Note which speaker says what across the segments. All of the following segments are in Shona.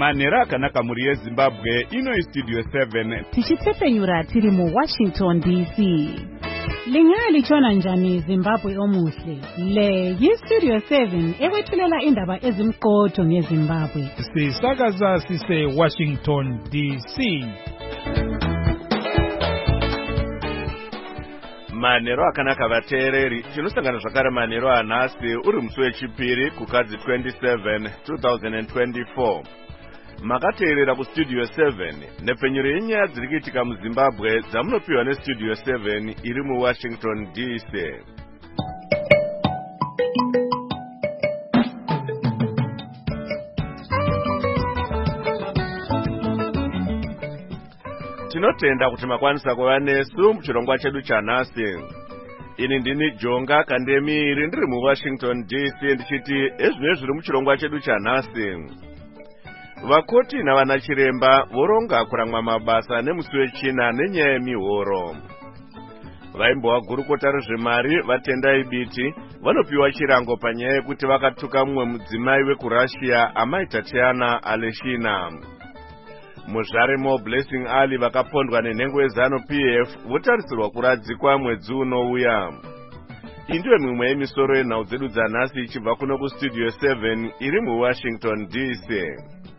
Speaker 1: Manhero akanaka muri yeZimbabwe, ino Studio 7.
Speaker 2: Tichitsepenyura tiri mu Washington DC. Lingali chona njani Zimbabwe omuhle. Le Studio 7 ewethulela indaba ezimqotho ngeZimbabwe.
Speaker 3: Sisakaza sise Washington DC.
Speaker 1: Manhero akanaka vateereri, tinosangana zvakare manhero anhasi uri musi wechipiri kukadzi 27 2024. Makateerera kuStudio 7 nepfenyuro yenyaya dziri kuitika muZimbabwe dzamunopiwa neStudio 7 iri muWashington DC. Tinotenda kuti makwanisa kuva nesu muchirongwa chedu chanhasi. Ini ndini Jonga Kandemiri ndiri muWashington DC ndichiti ezvinezvi zviri muchirongwa chedu chanhasi. Vakoti navana chiremba voronga kuramwa mabasa nemusi wechina nenyaya yemihoro. Vaimbowa gurukota rezvemari vaTendai Biti vanopiwa chirango panyaya yekuti vakatuka mumwe mudzimai wekuRussia amai Tatiana Aleshina. Muzvare Blessing Ali vakapondwa nenhengo yeZanu PF votarisirwa kuradzikwa mwedzi unouya. Indiwe mimwe yemisoro yenhau dzedu dzanhasi ichibva kuno kuStudio 7 iri muWashington DC.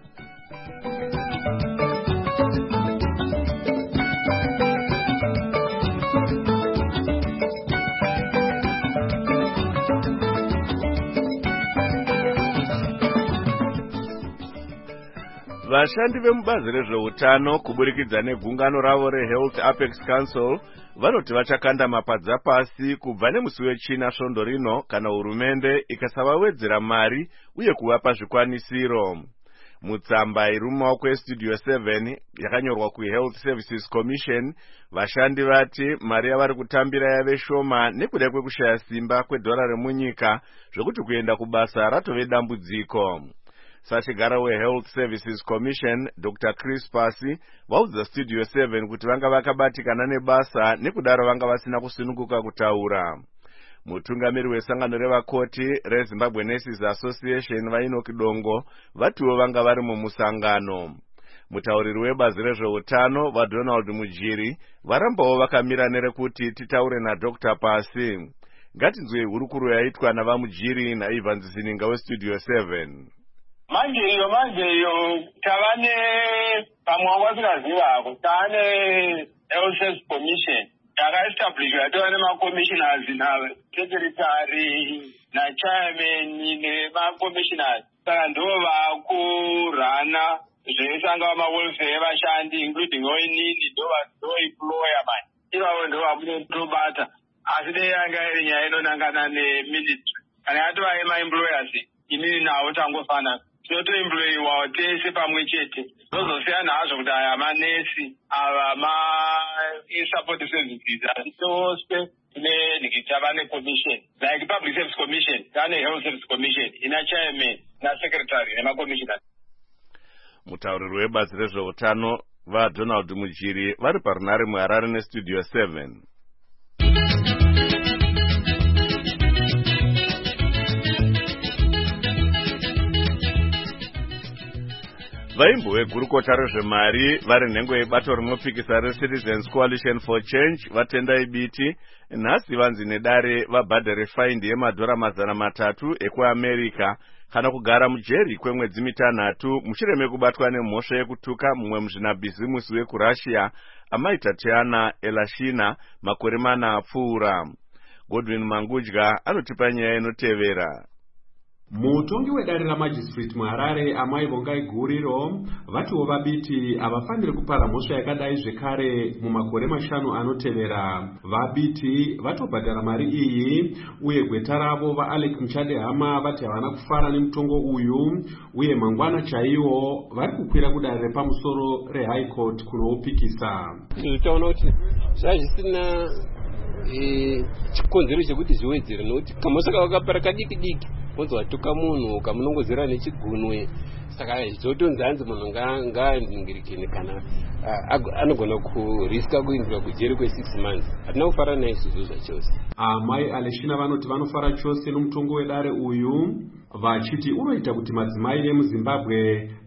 Speaker 1: Vashandi vemubazi rezveutano kuburikidza negungano ravo reHealth Apex Council vanoti vachakanda mapadza pasi kubva nemusi wechina svondo rino kana hurumende ikasavawedzera mari uye kuvapa zvikwanisiro. Mutsamba iri mumaoko eStudio 7 yakanyorwa kuHealth Services Commission, vashandi vati mari yavari kutambira yave shoma nekuda kwekushaya simba kwedhora remunyika zvokuti kuenda kubasa ratove dambudziko. Sachigara weHealth Services Commission Dr. Chris Pasi vaudza Studio 7 kuti vanga vakabatikana nebasa nekudaro vanga vasina kusununguka kutaura. Mutungamiri wesangano revakoti reZimbabwe Nurses Association vainoki Dongo vatiwo vanga vari mumusangano. Mutauriri webazi rezveutano vaDonald Mujiri varambawo vakamira nerekuti titaure naDr. Pasi. Ngatinzwe hurukuro yaitwa navaMujiri naIvan Zininga weStudio 7.
Speaker 4: Manje iyo tavane pamwe wasingazivako tane Health Services Commission yakaestablishwa yatova nemacommissioners secretary nachairman nemacommissioners. Saka ndo vakurana zveisanga vamawelfare vashandi including oinini ndo employer manje ivavo ndo vamunotobata. Asi dei yanga iri nyaya inonangana neministry kana yatova emaemployers inini navo tangofana tinotoemployiwa tese pamwe chete. Zozosiyana hazvo kuti aya manesi ava ma-support services asi tose tava necommission like Public Service Commission tane Health Service Commission ina chairman nasecretary nemacommissioners.
Speaker 1: Mutauriri webazi rezveutano vaDonald Mujiri vari parunare muHarare neStudio 7. Vaimbo vegurukota rezvemari vari nhengo yebato rinopikisa reCitizens Coalition for Change vaTendai Biti nhasi vanzi nedare vabhadhare faindi yemadhora $300 ekuAmerica kana kugara mujeri kwemwedzi mitanhatu mushure mekubatwa nemhosva yekutuka mumwe muzvinabhizimusi wekuRussia amai Tatiana Aleshina makore 4 apfuura. Godwin Mangudya anotipa nyaya inotevera.
Speaker 5: Mutongi wedare ramajistrate muHarare amai Vongai Guriro vatiwo vabiti havafaniri kupara mhosva yakadai zvekare mumakore 5 anotevera. Vabiti vatobhadhara mari iyi uye gweta ravo vaAlec Muchadehama vati havana kufara nemutongo uyu uye mangwana chaiwo vari kukwira kudare repamusoro reHigh Court kunoupikisa.
Speaker 6: Tinotaona kuti zvazvisina chikonzero chekuti zviwedzere nokuti kamhosva kavakapara kadiki diki kunzi watuka munhu ukamunongozera nechigunwe. Saka zvotonzi hanzi munhu ngaaningirikene kana anogona kuriska kuinzwa kujeri kwe6 months. Hatina kufara naizvozvo zvachose.
Speaker 5: Amai Aleshina vanoti vanofara chose nomutongo wedare uyu vachiti unoita kuti madzimai vemuZimbabwe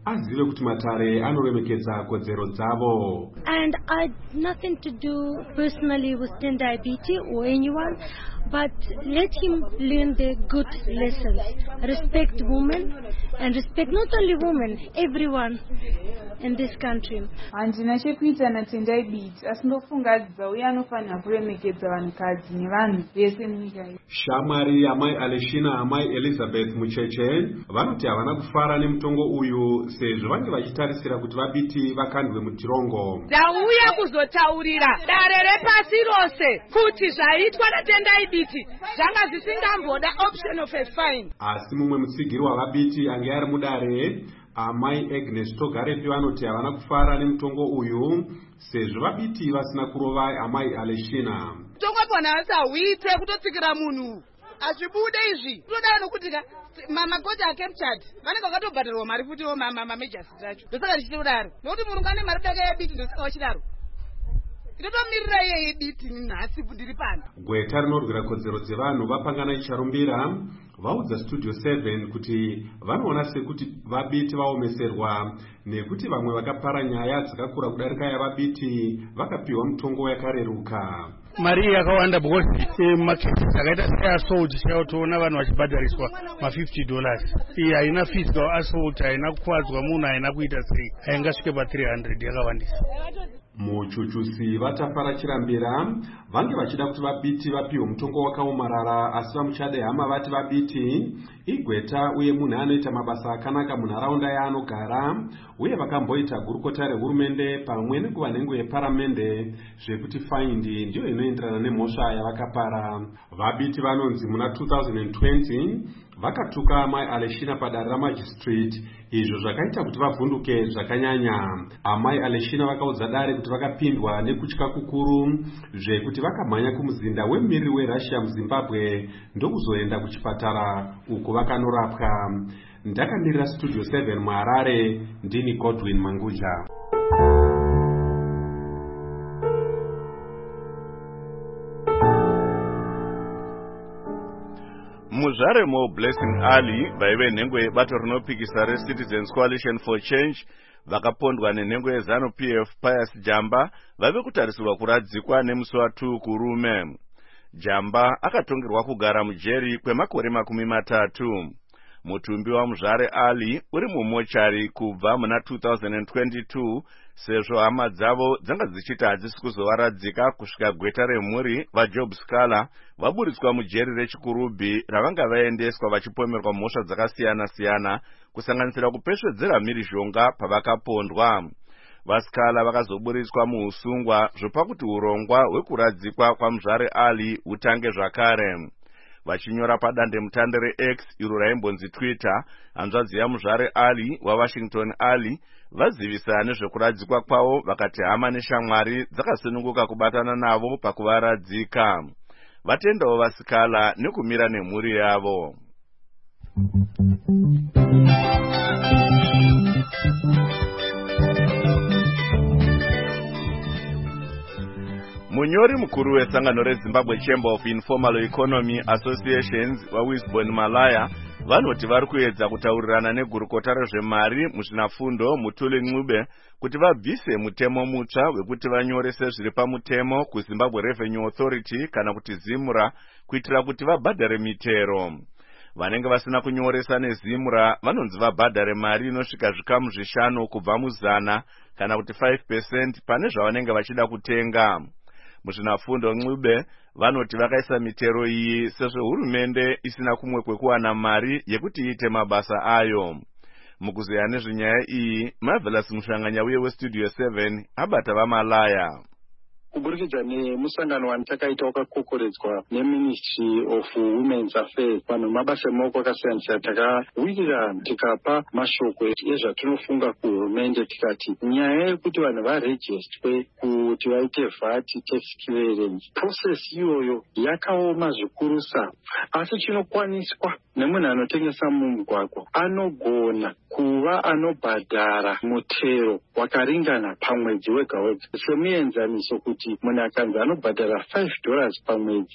Speaker 5: azive kuti matare anoremekedza kodzero dzavo.
Speaker 7: And I had nothing to do personally with Tendai Biti or anyone, but let him learn the good lessons. Respect women and respect not only women, everyone in this country.
Speaker 8: Handina chekuita naTendai Biti, asindofungadza uye anofanira kuremekedza vanhukadzi nevanhu vese munyika.
Speaker 5: Shamwari amai Aleshina amai Elizabeth Mucheche vanoti havana kufara nemutongo uyu sezvo vange vachitarisira kuti vabiti vakandwe mutirongo.
Speaker 9: Ndauya kuzotaurira dare repasi rose kuti zvaitwa naTendai Biti zvanga zvisingamboda option of a fine.
Speaker 5: Asi mumwe mutsigiri wavabiti ange ari mudare amai Agnes Togarepi vanoti havana kufara nemutongo uyu sezvo vabiti vasina kurova amai Aleshina.
Speaker 9: Tongopona asawite kutotsikira munhu azvibude izvi toda nokuti mamakoti acaptured vanenge vakatobhadharwa mari futi mamajasi tacho ndosaka ndichitodaro nokuti murungu ane mari dake yebiti ndosaka wachidaro inotomirira iye yebiti nhasi ndiri pano.
Speaker 5: Gweta rinorwira kodzero dzevanhu vapangana chicharumbira vaudza Studio 7 kuti vanoona sekuti vabiti vaomeserwa nekuti vamwe vakapara nyaya dzakakura kudarika yavabiti vakapiwa mutongo yakareruka.
Speaker 10: Mari yakawanda because market dzakaita seassault chaiyotoona vanhu vachibhadhariswa $50. Iyi haina physical assault, haina kukwadzwa munhu, haina kuita sei, haingasvike pa300 yakawandisa.
Speaker 5: Muchuchusi vatafara chirambira vange vachida kuti vabiti vapiwe mutongo wakaomarara asi vamuchade hama vati vabiti igweta uye munhu anoita mabasa akanaka munharaunda yaanogara uye vakamboita gurukota rehurumende pamwe nekuva nhengo yeparamende zvekuti faindi ndiyo inoenderana nemhosva yavakapara. Vabiti vanonzi muna 2020 vakatuka amai Aleshina padare ramajistrate, izvo zvakaita kuti vavhunduke zvakanyanya. Amai Aleshina vakaudza dare kuti vakapindwa nekutya kukuru zvekuti vakamhanya kumuzinda wemiriri weRussia muZimbabwe ndokuzoenda kuchipatara uko vakanorapwa. Ndakamirira Studio 7 muHarare, ndini Godwin Manguja.
Speaker 1: Muzvaremo Blessing Ali vaive nhengo yebato rinopikisa reCitizens Coalition for Change vakapondwa nenhengo yeZANU-PF Pius Jamba vave kutarisirwa kuradzikwa nemusi wa2 kurume. Jamba akatongerwa kugara mujeri kwemakore 30. Mutumbi waMuzvare Ali uri mumochari kubva muna 2022 sezvo hama dzavo dzanga dzichita hadzisi kuzovaradzika kusvika gweta remhuri vaJob Scala vaburitswa mujeri rechikurubhi ravanga vaendeswa vachipomerwa mhosva dzakasiyana-siyana kusanganisira kupesvedzera mhirizhonga pavakapondwa. VaScala vakazoburitswa muusungwa zvopa kuti urongwa hwekuradzikwa kwaMuzvare Ali hutange zvakare. Vachinyora padandemutande reX iro raimbonzi Twitter, hanzvadzi yaMuzvare Ali waWashington Ali vazivisa nezvekuradzikwa kwavo vakati hama neshamwari dzakasununguka kubatana navo pakuvaradzika. Vatendawo vaScala nekumira nemhuri yavo. Munyori mukuru wesangano reZimbabwe Chamber of Informal Economy Associations waWisbon Malaya vanoti vari kuedza kutaurirana negurukota rezvemari muzvinafundo Mutuli Ncube kuti vabvise mutemo mutsva wekuti vanyorese zviri pamutemo kuZimbabwe Revenue Authority kana kuti ZIMRA kuitira kuti vabhadhare mitero. Vanenge vasina kunyoresa neZIMRA vanonzi vabhadhare mari inosvika zvikamu 5 kubva mu100 kana kuti 5% pane zvavanenge vachida kutenga. Muzvinafundo Ncube vanoti vakaisa mitero iyi sezvo hurumende isina kumwe kwekuwana mari yekuti iite mabasa ayo. Mukuzeya nezvenyaya iyi, Marvelous Mushanganya uye weStudio 7 abata vaMalaya.
Speaker 11: Kuburikidza nemusangano wandakaita wakakokoredzwa neMinistry of Women's Affairs vanhu mabasa emaoko akasiyana-siyana takawirirana tikapa mashoko ezvatinofunga kuhurumende tikati nyaya yekuti vanhu varejistwe kuti vaite VAT tax clearance process iyoyo yakaoma zvikurusa asi chinokwaniswa nemunhu anotengesa mumugwagwa anogona kuva anobhadhara mutero wakaringana pamwedzi wega wega semuenzaniso kuti munhu akanzi anobhadhara $5 pamwedzi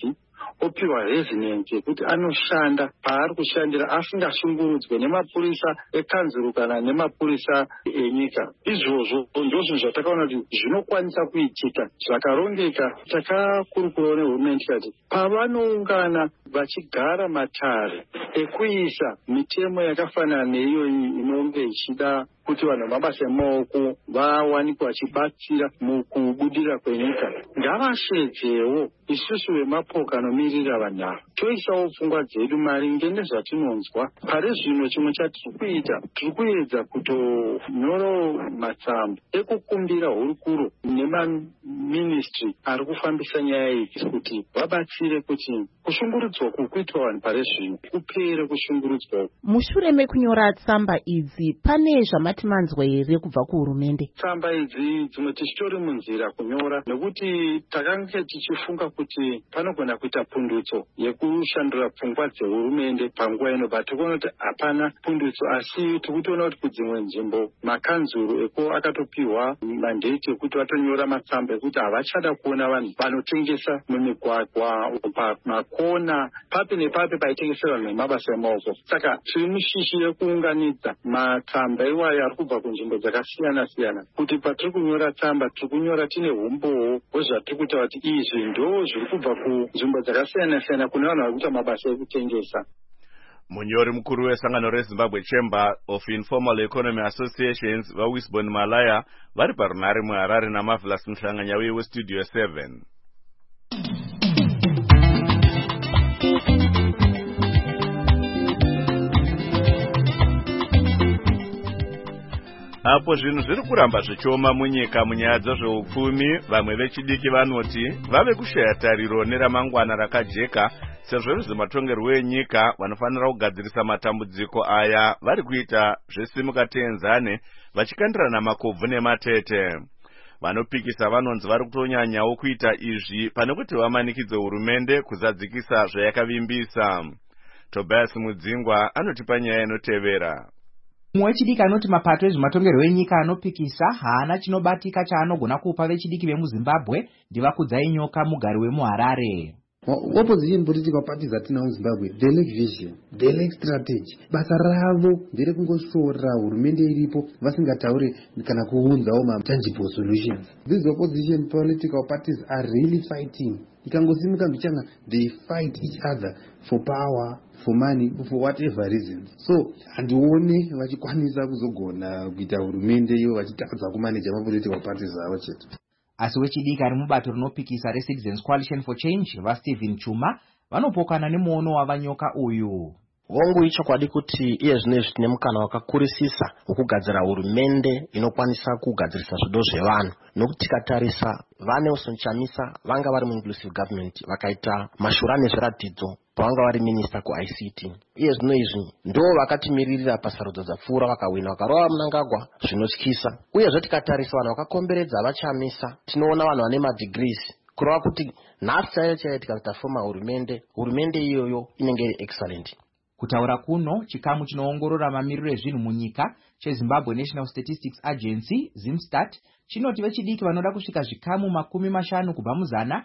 Speaker 11: opiwa residence yekuti anoshanda paari kushandira asingashungurudzwe nemapurisa ekanzuru kana nemapurisa enyika. Izvozvo ndozvo zvatakaona kuti zvinokwanisa kuitika zvakarongeka. Takakurukurawo nehurumende kati pavanoungana vachigara matare ekuisa mitemo yakafanana neiyoyi inonge ichida kuti vanhu mabasa emaoko vawanikwa vachibatsira mukubudira kwenyika, ngavashedzewo isusu vemapoka anomirira vanhu ava, toisawo pfungwa dzedu maringe nezvatinonzwa. Pari zvino chimwe chatiri kuita, tiri kuedza kutonyorawo matsamba ekukumbira hurukuro nemaministry ari kufambisa nyaya iyi kuti vabatsire kuti kushungurudzwa kukuitwa vanhu pari zvino kupere kushungurudzwa.
Speaker 12: Mushure mekunyora tsamba idzi pane zvamati manzwa here kubva kuhurumende? Tsamba
Speaker 11: idzi dzimwe tichitori munzira kunyora nekuti takanga tichifunga kuti panogona kuita pundutso yekushandura pfungwa dzehurumende panguva ino, but tikuona kuti hapana pundutso, asi tikutoona kuti kudzimwe nzvimbo makanzuru eko akatopiwa mandate ekuti vatonyora matsamba ekuti havachada kuona vanhu vanotengesa mumigwagwa, pamakona, papi nepapi paitengesa vanhu vemabasa emaoko. Saka tiri mushishi yekuunganidza matsamba iwaya ari kubva kunzvimbo dzakasiyana siyana, kuti patiri kunyora tsamba tiri kunyora tine umbowo hwezvatiri kuita kuti izvi ndo zviri kubva kunzvimbo dzakasiyana siyana kune vanhu vari kuita mabasa ekutengesa.
Speaker 1: Munyori mukuru wesangano reZimbabwe Chamber of Informal Economy Associations vaWisbon Malaya vari parunare muHarare naMarvelous Mhlanganya weStudio 7. Apo zvinhu zviri kuramba zvichioma munyika munyaya dzezveupfumi, vamwe vechidiki vanoti vave kushaya tariro neramangwana rakajeka sezvo vezvematongerwo enyika vanofanira kugadzirisa matambudziko aya vari kuita zvesimuka tenzane vachikandirana makobvu nematete. Vanopikisa vanonzi vari kutonyanyawo kuita izvi pane kuti vamanikidze hurumende kuzadzikisa zvayakavimbisa. Tobias Mudzingwa anotipa nyaya inotevera.
Speaker 13: Mumwe wechidiki anoti mapato ezvematongerwo enyika anopikisa haana chinobatika chaanogona kupa vechidiki vemuZimbabwe ndivakudzai nyoka mugari wemuHarare.
Speaker 14: Opposition political parties atina muZimbabwe, they lack vision, they lack strategy. Basa ravo ndere kungosora hurumende iripo vasingataure kana kuunzawo tangible solutions. These opposition political parties are really fighting. Ikangosimuka mbichana, they fight each other for power, for money, for whatever reasons. So handione vachikwanisa kuzogona kuita hurumende iyo vachitadza kumanija mapolitical parties avo chete.
Speaker 13: Asi wechidiki ari mubato rinopikisa reCitizens Coalition for Change vaStephen Chuma vanopokana nemuono wavanyoka uyu.
Speaker 15: Hongu ichokwadi kuti iye zvinezvi tine mukana wakakurisisa wokugadzira hurumende inokwanisa kugadzirisa zvido zvevanhu, nokuti tikatarisa vaNelson Chamisa vanga vari muinclusive government vakaita mashura nezviratidzo pavanga vari minista kuICT. Iye zvino izvi ndo vakatimiririra pasarudzo dzapfuura vakawina vakarova Mnangagwa zvinotyisa. Uyezve tikatarisa vanhu vakakomberedza vaChamisa tinoona vanhu vane madegrees, kureva kuti nhasi chaiyo tikata foma hurumende iyoyo inenge iri excellent.
Speaker 13: Kutaura kuno, chikamu chinoongorora mamiriro ezvinhu munyika cheZimbabwe National Statistics Agency ZimStat chinoti vechidiki vanoda kusvika zvikamu 50 kubva muzana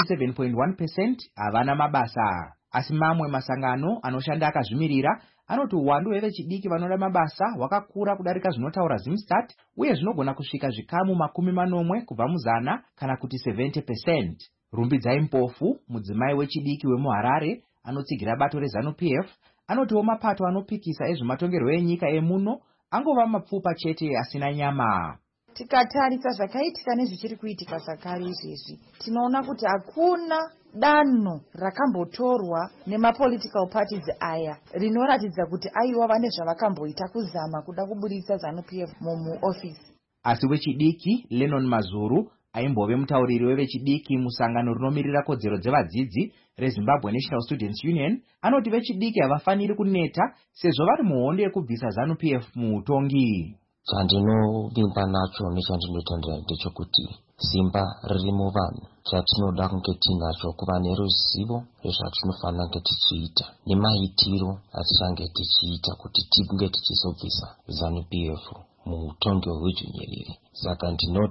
Speaker 13: 47.1% havana mabasa. Asi mamwe masangano anoshanda akazvimirira anoti uwandu hwevechidiki vanoda mabasa hwakakura kudarika zvinotaura ZimStat uye zvinogona kusvika zvikamu 40 kubva muzana kana kuti 70%. Rumbidzai Mpofu, mudzimai wechidiki wemuHarare anotsigira bato reZanu-PF, anotiwo mapato anopikisa ezvematongerwo enyika emuno angova mapfupa chete asina nyama.
Speaker 16: Tikatarisa zvakaitika nezvichiri kuitika zvakare izvezvi, tinoona kuti hakuna danho rakambotorwa nemapolitical parties aya rinoratidza kuti aiwa vane zvavakamboita kuzama kuda kuburitsa ZANU-PF muofisi.
Speaker 13: Asi wechidiki Lennon Mazuru aimbove mutauriri wevechidiki musangano rinomirira kodzero dzevadzidzi reZimbabwe National Students Union anoti vechidiki havafaniri kuneta sezvo vari muhondo yekubvisa ZANU-PF muutongi.
Speaker 17: Chandinovimba nacho nechandinotendera ndechekuti simba riri muvanhu. Chatinoda kunge tinacho kuva neruzivo rezvatinofanira kunge tichiita nemaitiro atichange tichiita kuti tinge tichizobvisa ZANU-PF muutongi hwejunyerere. Saka ndinoti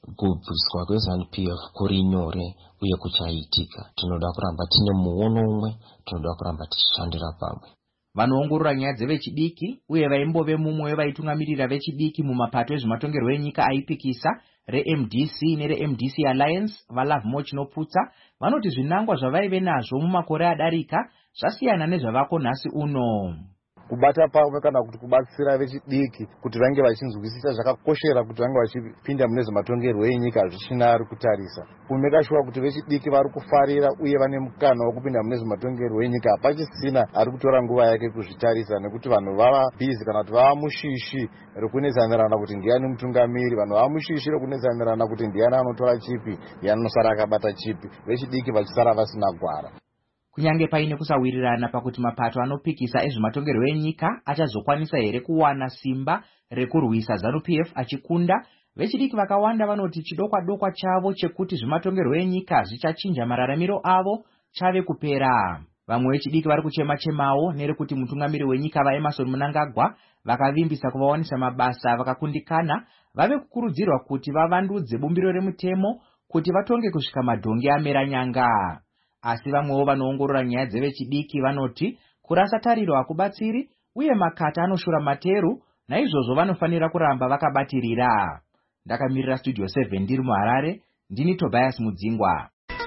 Speaker 17: kubviswa kweZANU-PF kuri nyore uye kuchaitika. Tinoda kuramba tine muono umwe, tinoda kuramba tichishandira pamwe.
Speaker 13: Vanoongorora nyaya dzevechidiki uye vaimbove mumwe wevaitungamirira vechidiki mumapato ezvematongerwo enyika aipikisa reMDC nereMDC Alliance, vaLovemore Chinoputsa, vanoti zvinangwa zvavaive nazvo mumakore adarika zvasiyana nezvavako nhasi uno.
Speaker 18: Kubata pamwe kana kuti kubatsira vechidiki kuti vange vachinzwisisa zvakakoshera kuti vange vachipinda mune zvematongerwo enyika zvichina ari kutarisa. Kumeka shuwa kuti vechidiki vari kufarira uye vane mukana wekupinda mune zvematongerwo enyika pachisina ari kutora nguva yake kuzvitarisa, nekuti vanhu vava bhizi kana kuti vava mushishi rekunetsanirana kuti ndiani mutungamiri, vanhu vava mushishi rekunetsanirana kuti ndiani anotora chipi, ndiani anosara akabata chipi, vechidiki vachisara vasina gwara.
Speaker 13: Kunyange paine kusawirirana pakuti mapato anopikisa ezvematongerwo enyika achazokwanisa here kuwana simba rekurwisa ZANU-PF achikunda, vechidiki vakawanda vanoti chidokwa-dokwa chavo chekuti zvematongerwo enyika zvichachinja mararamiro avo chave kupera. Vamwe vechidiki vari kuchema-chemawo nerekuti mutungamiri wenyika vaEmmerson Mnangagwa vakavimbisa kuvawanisa mabasa vakakundikana, vave kukurudzirwa kuti vavandudze bumbiro remutemo kuti vatonge kusvika madhongi amera nyanga. Asi vamwewo vanoongorora nyaya dzevechidiki vanoti kurasa tariro hakubatsiri uye makata anoshura materu, naizvozvo vanofanira kuramba vakabatirira. Ndakamirira Studio 7 ndiri muHarare, ndini Tobias Mudzingwa.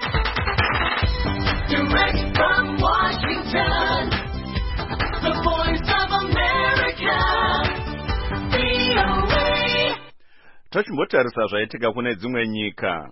Speaker 13: Direct from Washington, the Voice of America, VOA.
Speaker 1: Tochimbotarisa zvaitika kune dzimwe nyika.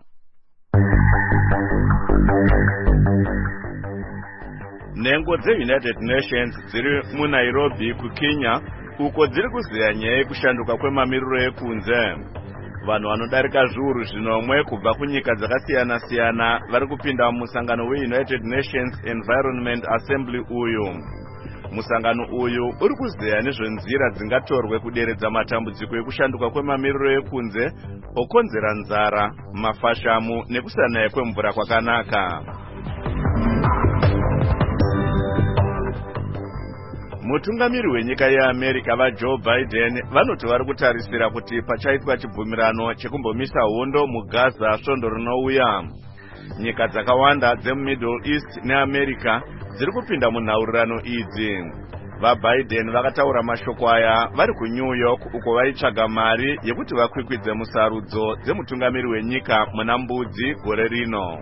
Speaker 1: Nhengo dzeUnited Nations dziri muNairobi kuKenya, uko dziri kuziya nyaya yekushanduka kwemamiriro ekunze. Vanhu vanodarika zviuru zvinomwe kubva kunyika dzakasiyana-siyana vari kupinda mumusangano weUnited Nations Environment Assembly uyu. Musangano uyu uri kuziya nezvenzira dzingatorwe kuderedza matambudziko ekushanduka kwemamiriro ekunze okonzera nzara, mafashamu nekusanaya kwemvura kwakanaka. Mutungamiri wenyika yeAmerica vaJoe Biden vanoti vari kutarisira kuti pachaitwa chibvumirano chekumbomisa hondo muGaza svondo rinouya. Nyika dzakawanda dzemuMiddle East neAmerica dziri kupinda munhaurirano idzi. VaBiden vakataura mashoko aya vari kuNew York uko vaitsvaga mari yekuti vakwikwidze musarudzo dzemutungamiri wenyika muna Mbudzi gore rino.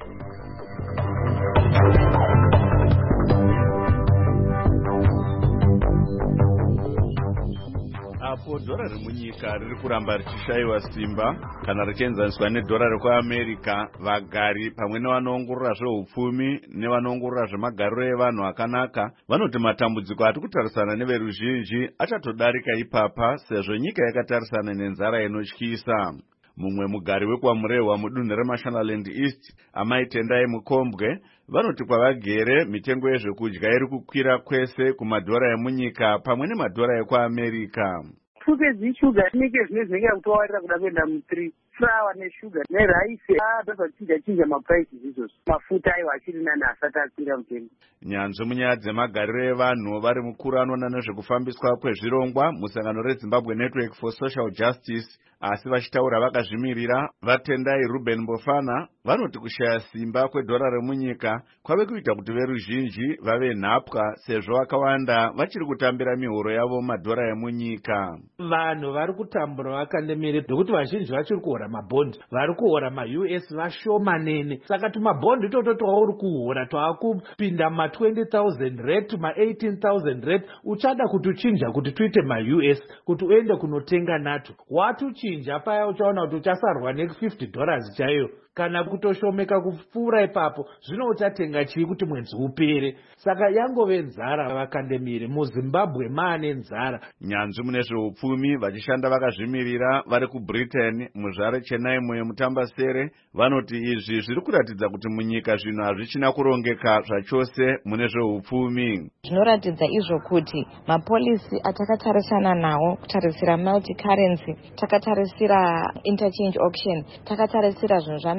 Speaker 1: Apo dhora remunyika riri kuramba richishayiwa simba kana richienzaniswa nedhora rekuAmerica, vagari pamwe nevanoongorora zveupfumi nevanoongorora zvemagariro evanhu akanaka vanoti matambudziko ati kutarisana neveruzhinji achatodarika ipapa sezvo nyika yakatarisana nenzara inotyisa. Mumwe mugari wekuamurehwa mudunhu reMashonaland East, Amai Tendai Mukombwe, vanoti kwavagere mitengo yezvekudya iri kukwira kwese kumadhora emunyika pamwe nemadhora ekuAmerica.
Speaker 19: Fuke zishuga nike zvinenge kutowarira kuda kuenda mu3 flour neshuga neraisi zvazvachinja maprices izvozvo. Mafuta aiwa achiri nani asati akwira mutengo.
Speaker 1: Nyanzvi munyaya dzemagariro evanhu vari mukuru anoona nezvekufambiswa kwezvirongwa musangano reZimbabwe Network for Social Justice, asi vachitaura vakazvimirira, vaTendai Ruben Mbofana vanoti kushaya simba kwedhora remunyika kwave kuita kuti veruzhinji vave nhapwa sezvo vakawanda vachiri kutambira mihoro yavo madhora emunyika.
Speaker 20: Vanhu vari kutambura vakandemere nokuti vazhinji vachiri kuhora mabhondi, vari kuhora maUS vashomanene. Saka tumabhondi itoto twauri kuhora twakupinda ma20,000 rate ma18,000 rate, uchada kutuchinja kuti tuite maUS kuti uende kunotenga nato. Watuchinja paya uchaona kuti uchasarwa $50 chaiyo. Kana kutoshomeka kupfuura ipapo, zvino uchatenga chii kuti mwedzi upere? Saka yangove nzara vakandemire. MuZimbabwe maane nzara.
Speaker 1: Nyanzvi mune zveupfumi vachishanda vakazvimirira vari kuBritain, muzvare Chennai mutambasere, vanoti izvi zviri kuratidza kuti munyika zvinhu hazvichina kurongeka zvachose mune zveupfumi.
Speaker 21: Zvinoratidza izvo kuti mapolisi atakatarisana nawo, kutarisira multi currency, takatarisira interchange auction, takatarisira zvinhu zvana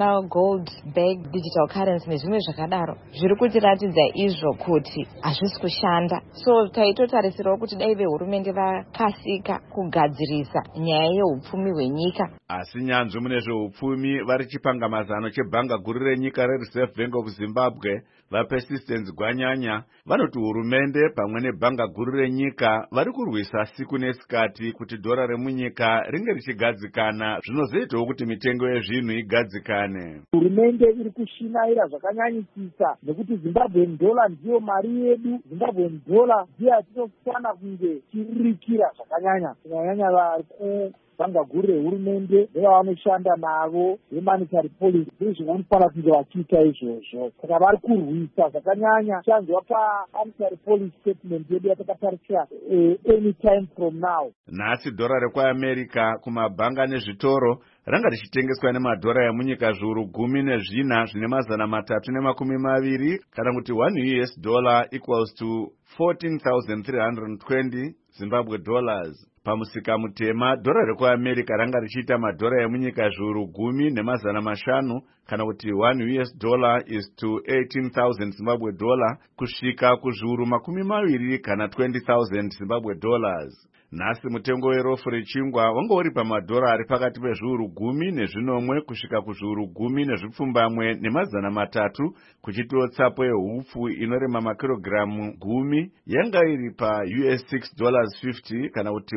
Speaker 21: ana gold bag digital currency nezvimwe zvakadaro zviri kutiratidza izvo kuti hazvisi kushanda. So taitotarisirawo kuti dai vehurumende vakasika kugadzirisa nyaya yeupfumi hwenyika.
Speaker 1: Asi nyanzvi mune zveupfumi vari chipangamazano chebhanga guru renyika reReserve Bank of Zimbabwe vaPersistence Gwanyanya vanoti hurumende pamwe nebhanga guru renyika vari kurwisa siku nesikati kuti dhora remunyika ringe richigadzikana, zvinozoitawo kuti mitengo yezvinhu igadzikane.
Speaker 2: Hurumende iri kushinaira zvakanyanyisisa nekuti Zimbabwean dollar ndiyo mari yedu. Zimbabwean dollar ndiyo yatinofana kunge tiririkira zvakanyanya, kunyanya vari bhanga guru rehurumende nevanoshanda navo vemonetary policy ndizvinofanira kunge vachiita izvozvo. Saka vari kurwisa zvakanyanya chanzwa pamonetary policy statement yedu yatakatarisira anytime from now.
Speaker 1: Nhasi dhora rekuAmerica kumabhanga nezvitoro ranga richitengeswa nemadhora emunyika zviuru 14 zvine mazana 320 kana kuti $1 equals to 14,320 Zimbabwe dollars. Pamusika mutema dhora rekuAmerica ranga richiita madhora emunyika zviuru 10 nemazana 5 kana kuti $1 is to 18,000 Zimbabwe dollar kusvika kuzviuru 20 kana 20,000 Zimbabwe dollars. Nhasi mutengo werofu rechingwa wanga uri pamadhora ari pakati pezviuru 10 kusvika kuzviuru 10 nemazana 3 kuchitiwo tsapo yehupfu inorema makirogiramu 10 yanga iri pa $6.50 kana kuti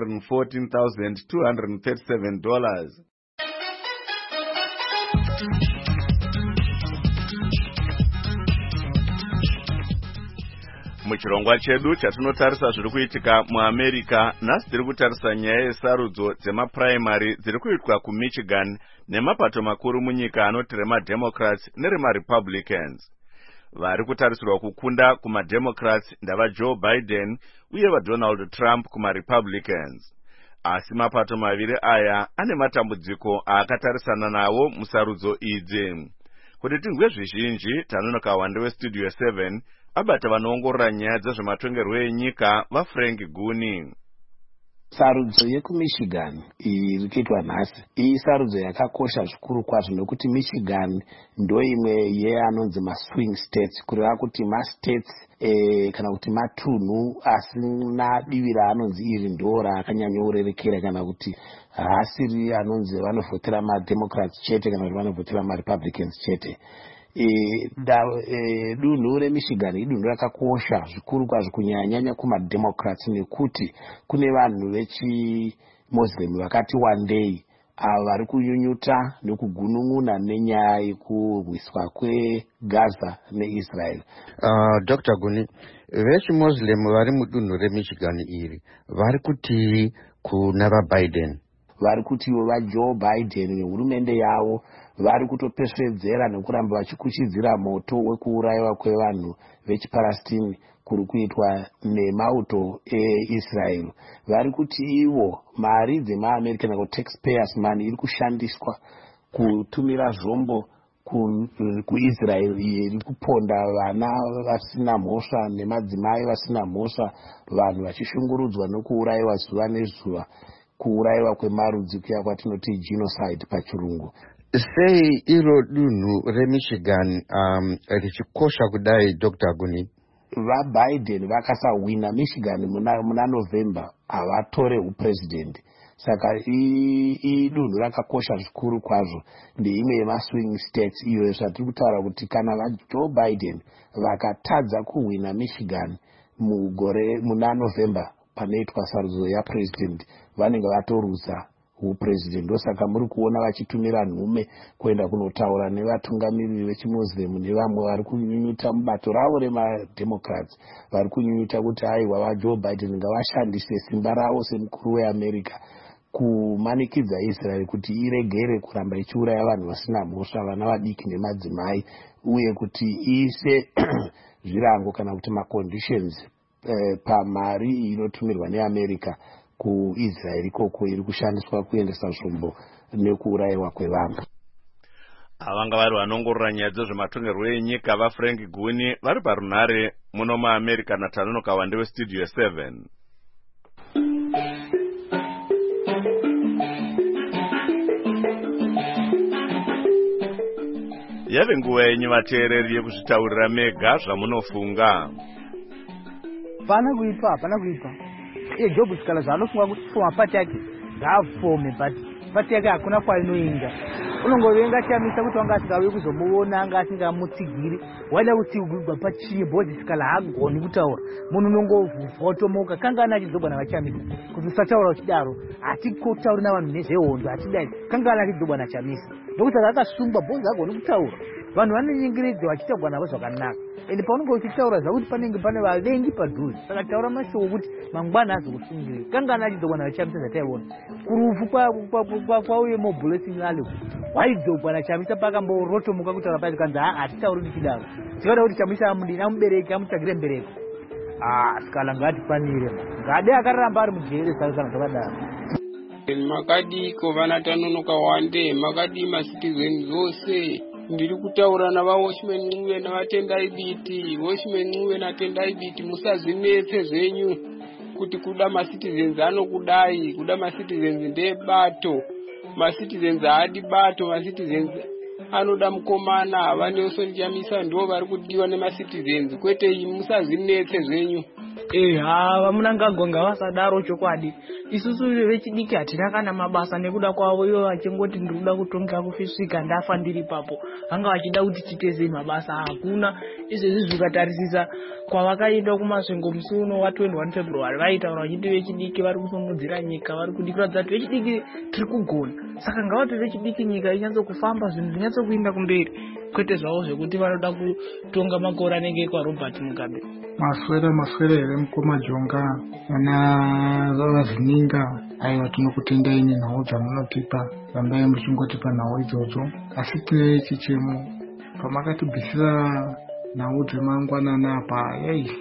Speaker 1: $114,237. Muchirongwa chedu chatinotarisa zviri kuitika muAmerica, nhasi tiri kutarisa nyaya yesarudzo dzemapuraimari dziri kuitwa kuMichigan nemapato makuru munyika anoti remademocrats neremarepublicans. Vari kutarisirwa kukunda kumademocrats ndava Joe Biden uye vaDonald Trump kumarepublicans. Asi mapato maviri aya ane matambudziko aakatarisana nawo musarudzo idzi. Kuti tinzwe zvizhinji, tanonoka wande westudio 7 abata vanoongorora nyaya dzezvematongerwo enyika vaFrank Guni.
Speaker 22: Sarudzo yekuMichigan iri kuitwa nhasi iyi sarudzo yakakosha zvikuru kwazvo nokuti Michigan ndo imwe yeanonzi maswing states, kureva kuti mastates kana kuti matunhu asina divi raanonzi iri ndo raakanyanyourerekera kana kuti haasiri anonzi vanovhotera mademocrats chete kana kuti vanovhotera marepublicans chete. Dunhu reMichigan idunhu rakakosha zvikuru kwazvo kunyanya kumademocrats nekuti kune vanhu vechimuslim vakati wandei avo vari kunyunyuta nekugunun'una nenyaya yekurwiswa kweGaza neIsrael.
Speaker 23: Dr. Guni, vechimuslim vari mudunhu reMichigan iri vari kuti kuna vaBiden?
Speaker 22: Vari kuti vaJoe Biden nehurumende yavo vari kutopesvedzera nekuramba vachikuchidzira moto wekuurayiwa kwevanhu vechiPalestine kuri kuitwa nemauto eIsrael. Vari kuti ivo mari dzemaAmerican kana taxpayers money iri kushandiswa kutumira zvombo kuIsrael iri kuponda vana vasina mhosva nemadzimai vasina mhosva, vanhu vachishungurudzwa nokuurayiwa zuva nezuva, kuurayiwa kwemarudzi kuya kwatinoti genocide pachirungu.
Speaker 23: Sei iro dunhu reMichigan richikosha kudai Dr. Guni?
Speaker 22: VaBiden vakasawina Michigan muna November havatore upresident. Saka idunhu rakakosha zvikuru kwazvo, ndeimwe yemaswing states iyo zvatiri kutaura kuti kana vaJoe Biden vakatadza kuwina Michigan muna November panoitwa sarudzo yapresident vanenge vatorudza upresident. Ndosaka muri kuona vachitumira nhume kuenda kunotaura nevatungamiriri vechimuslim nevamwe vari kunyunyuta mubato ravo remademocrats, vari kunyunyuta kuti aiwa vaJoe Biden ngavashandise simba ravo semukuru weAmerica kumanikidza Israel kuti iregere kuramba ichiuraya vanhu vasina mhosva, vana vadiki nemadzimai, uye kuti iise zvirango kana kuti maconditions pamari inotumirwa neAmerica kuIsrael ikoko iri kushandiswa kuendesa zvombo nekuurayiwa kwevanhu.
Speaker 1: Avanga vari vanongorora nyaya dzezvematongerwo enyika vaFrank Guni vari parunhare muno muAmerica natanonoka wande westudio 7. yave nguva yenyu vateereri yekuzvitaurira mega zvamunofunga.
Speaker 2: Hapana kuipa Job Sikala zvaanofunga kuti foma pati yake ngaafome, but pati yake hakuna kwainoenda. Unongovenga chamisa kuti wanga asingauye kuzomuona, anga asingamutsigiri, waida kutsigirwa pachii. Bozi Sikala haagoni kutaura, munhu unongovhotomoka. Kangana achizogwa navachamisa kuti usataura uchidaro, hatikutauri navanhu nezvehondo, hatidai. Kangana achizogwa nachamisa ndokuti saka akasungwa. Bozi haagoni kutaura, vanhu vanonyengeridzwa vachitagwa navo zvakanaka. Ende paunenge uchitaura zvakuti panenge pane vavengi padhuze, saka taura mashoko kuti mangwana azokusungirira. Kangana achizogwa navachamisa zvataiona kurufu kwauye moblessing ale waidzogwa nachamisa pakamborotomuka kutaura pati kanzi hatitauri ndichidaro, tikada kuti chamisa amudini amubereki amutsvagire mbereko. Sikala ngatifanire ngade akaramba ari mujere saka kana zvakadaro.
Speaker 3: Makadiko vana tanonoka wande makadi macitizen zose ndiri kutaura navawashman Ncube navatendai biti. Washman Ncube natendai biti, musazinetse zvenyu kuti kuda macitizens anokudai, kuda macitizens ndebato. Macitizens haadi bato, macitizens anoda mukomana. Vaneso ndichamisa ndo vari kudiwa nemacitizens, kwete musazinetse zvenyu.
Speaker 4: Vamunangagonga vasadaro chokwadi. Isusu vechidiki hatina kana mabasa nekuda kwavo, ivo vachingoti ndikuda kutonga kufisvika ndafa ndiri papo. Vanga vachida kuti titeze mabasa, hakuna. Izvezvi zvikatarisisa kwavakaenda kumasvingo musi uno wa 21 February vaitaura vachiti vechidiki vari kusimudzira nyika, vari kudikiradza kuti vechidiki tiri kugona. Saka ngavati vechidiki nyika inyatsokufamba, zvinhu zvinyatsokuenda kumberi, kwete zvavo zvekuti vanoda kutonga makore anenge ekwaRobert Mugabe.
Speaker 6: Maswera here mukoma Jonga vana vavazvininga. Aiwa, tinokutendai nenhau dzamunotipa, rambai muchingotipa nhau idzodzo. Asi tine chichemo pamakatibvisira nhau dzemangwanana apa,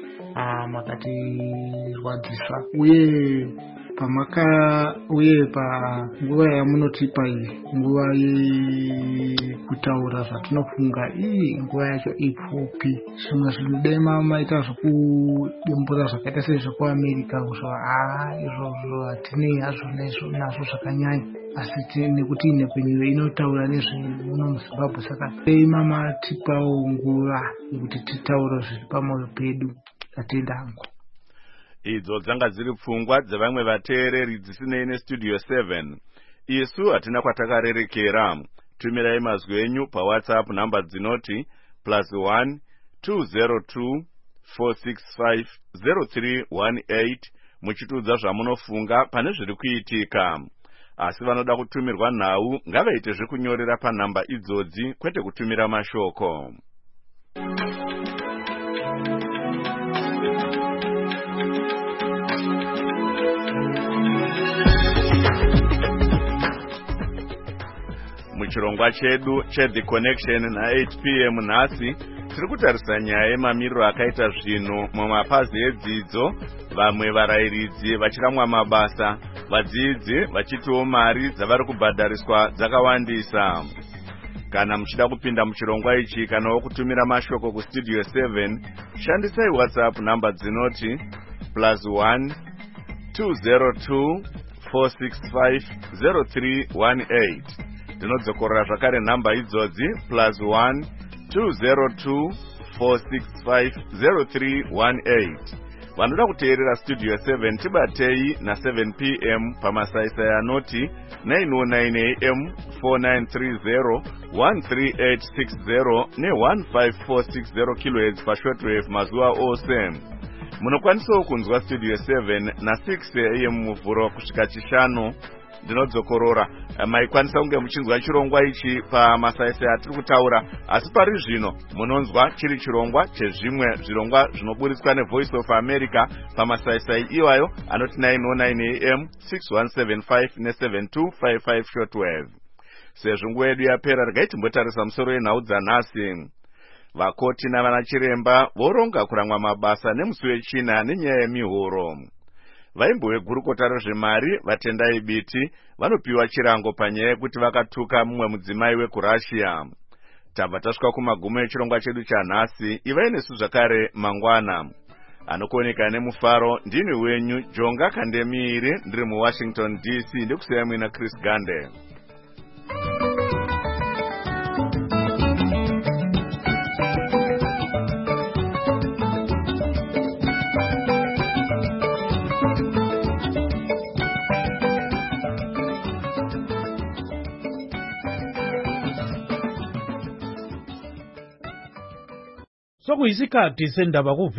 Speaker 6: makatirwadzisa, uye panguva yamunotipa iyi, nguva yekutaura zvatinofunga, nguva yacho ipfupi. Zvimwe zvinodema maita zvokudembura zvakaita sezvekuAmerica izvozvo hatinei hazvo nazvo zvakanyanya, asi nekuti nhepfenyuro inotaura nezvemuno muZimbabwe, saka dei mamatipawo nguva yekuti titaure zviri pamwoyo pedu. Tatenda hangu.
Speaker 1: Idzo dzanga dziri pfungwa dzevamwe vateereri dzisinei neStudio 7. Isu hatina kwatakarerekera. Tumirai mazwi enyu paWhatsApp namba dzinoti +1 202 465 0318 muchitiudza zvamunofunga pane zviri kuitika. Asi vanoda kutumirwa nhau ngavaite zvekunyorera panhamba idzodzi, kwete kutumira mashoko. Muchirongwa chedu cheThe Connection na8 PM nhasi tiri kutarisa nyaya yemamiriro akaita zvinhu mumapazi edzidzo, vamwe varayiridzi vachiramwa mabasa, vadzidzi vachitiwo mari dzavari kubhadhariswa dzakawandisa. Kana muchida kupinda muchirongwa ichi kana kutumira mashoko kuStudio 7, shandisai WhatsApp namba dzinoti +1 202 465 0318. Ndinodzokorera zvakare nhamba idzodzi +1 202 465 0318. Vanoda kuteerera Studio 7 tibatei na7 PM pamasaisai anoti 909 AM 4930 13860 ne15460 kHz pashortwave mazuva ose. Munokwanisawo kunzwa Studio 7 na6 AM muvhuro kusvika chishanu. Ndinodzokorora maikwanisa kunge muchinzwa chirongwa ichi pamasaisai atiri kutaura, asi pari zvino munonzwa chiri chirongwa chezvimwe zvirongwa zvinoburitswa neVoice of America pamasaisai iwayo anoti 909 AM 6175 ne7255 shortwave. Sezvo nguva yedu yapera, regai timbotarisa musoro yenhau dzanhasi. Vakoti navanachiremba voronga kuramwa mabasa nemusi wechina nenyaya yemihoro. Vaimbo vegurukota rezvemari vatendai biti vanopiwa chirango panyaya yekuti vakatuka mumwe mudzimai wekuRussia. Tabva tasvika kumagumo echirongwa chedu chanhasi. Ivai nesu zvakare mangwana. Anokuoneka nemufaro ndini wenyu Jonga Kandemiri, ndiri muWashington DC, ndikusiya muina Chris Gande.
Speaker 7: kuyizikhathi sendaba